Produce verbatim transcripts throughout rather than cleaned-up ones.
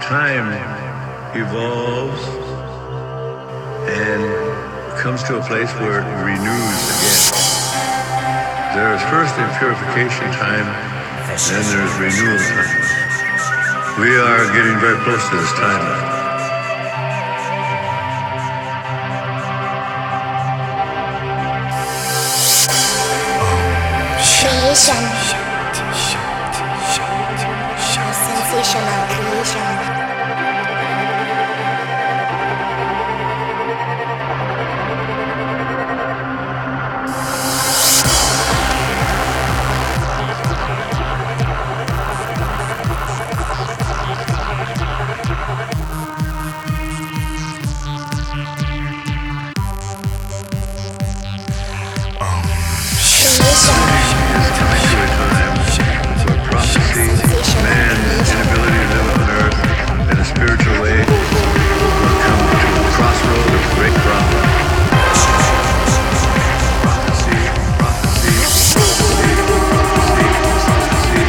time evolves and comes to a place where it renews again. There is first a purification time, then there's renewal time. We are getting very close to this time now. Creation. Sensational creation. Man's inability to live on earth in a spiritual way will come to a crossroad of great problem. Prophecy, prophecy, prophecy, prophecy,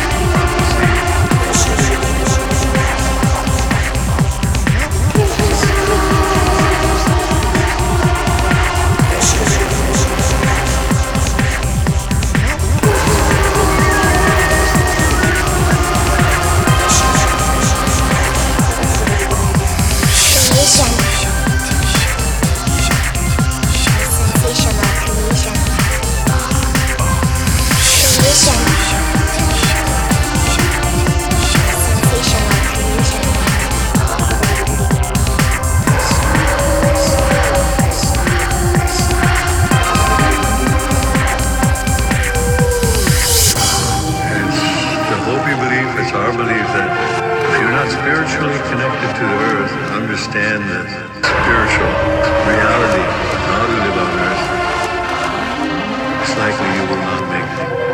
it's our belief that if you're not spiritually connected to the earth, understand the spiritual reality of how to live on earth, it's likely you will not make it.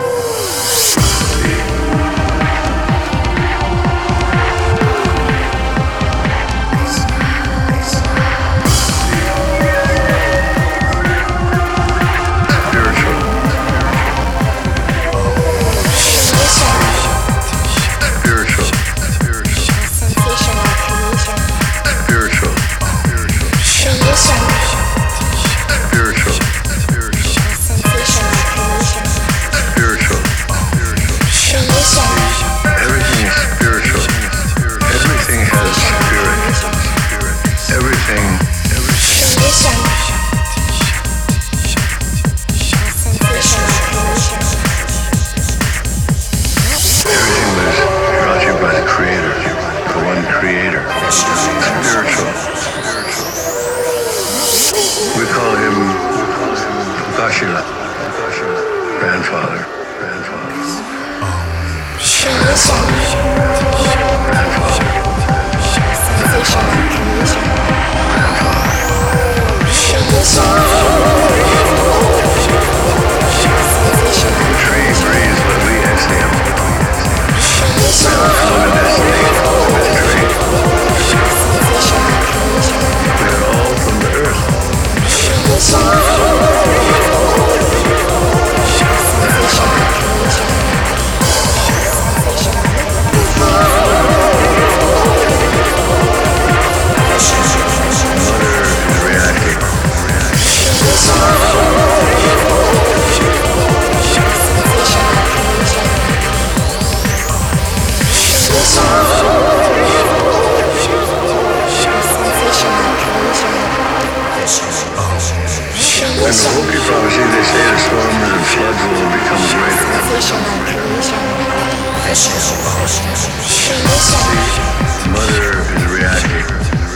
Grandfather, grandfather. In the Hopi prophecy, they say the storms and floods will become greater. Mother is reacting.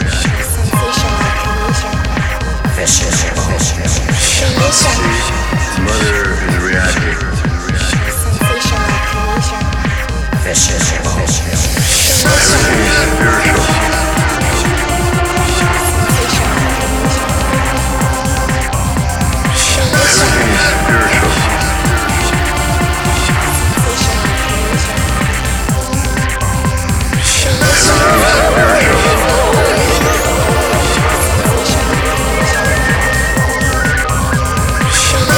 Mother is reacting. Everything is spiritual. Everything is spiritual. Everything is spiritual.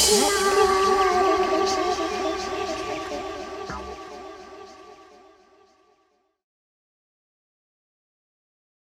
Creation.